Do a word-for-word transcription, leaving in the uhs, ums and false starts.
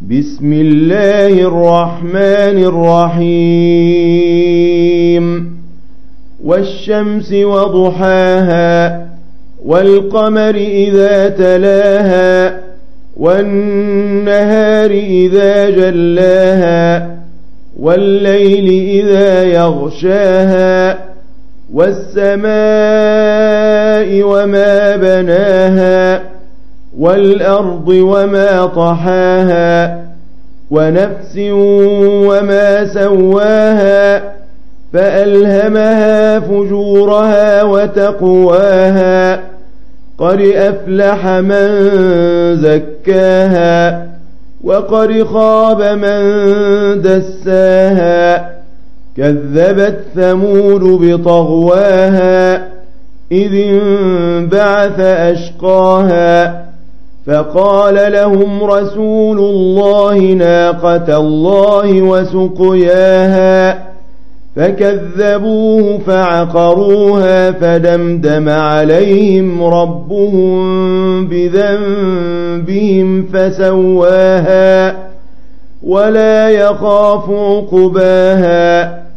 بسم الله الرحمن الرحيم والشمس وضحاها والقمر إذا تلاها والنهار إذا جلاها والليل إذا يغشاها والسماء وما بناها والأرض وما طحاها ونفس وما سواها فألهمها فجورها وتقواها قد أفلح من زكاها وقد خاب من دساها كذبت ثمود بطغواها إذ انبعث أشقاها فقال لهم رسول الله ناقة الله وسقياها فكذبوه فعقروها فدمدم عليهم ربهم بذنبهم فسواها ولا يخاف عقباها